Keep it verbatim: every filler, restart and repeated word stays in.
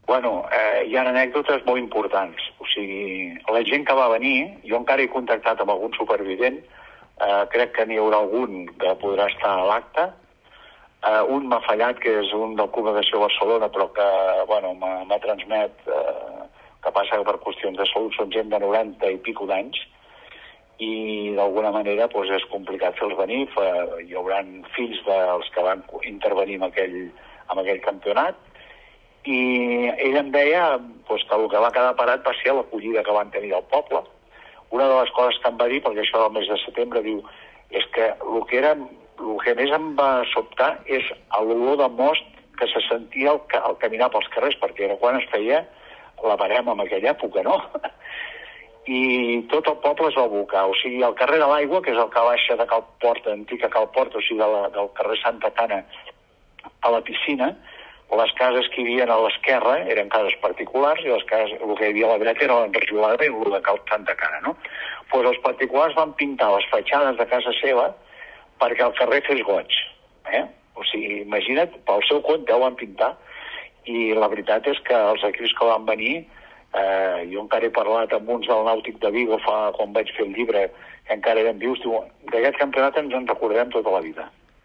Bueno, eh, hi ha anècdotes molt importants. O sigui, la gent que va venir, jo encara he contactat amb algun supervivent, eh, crec que n'hi haurà algun que podrà estar a l'acte. Eh, un m'ha fallat, que és un del Club Natació Barcelona, però que, bueno, m'ha transmet eh, que passa que per qüestions de salut són gent de noranta i pico d'anys, i d'alguna manera doncs, és complicat fer-los venir. Hi haurà fills dels que van intervenir en aquell, en aquell campionat, i ell em deia doncs, que el que va quedar parat va ser l'acollida que van tenir del poble. Una de les coses que em va dir, perquè això del mes de setembre, diu, és que el que, era, el que més em va sobtar és l'olor de most que se sentia al, al caminar pels carrers, perquè era quan es feia la barema en aquella època, no? I tot el poble es va abocar. O sigui, el carrer de l'Aigua, que és el que baixa de Cal Porta, antica Cal Porta, o sigui, de la, del carrer Santa Cana a la piscina, les cases que hi havia a l'esquerra eren cases particulars i les cases, el que hi havia a la dreta era l'enrajolada i el de Cal Santa Cana, no? Pues els particulars van pintar les fatxades de casa seva perquè el carrer fes goig, eh? O sigui, imagina't, pel seu compte ho van pintar, i la veritat és que els equips que van venir, eh, jo encara he parlat amb uns del Nàutic de Vigo fa, quan vaig fer el llibre, que encara eren vius, diuen, d'aquest campionat ens en recordem tota la vida.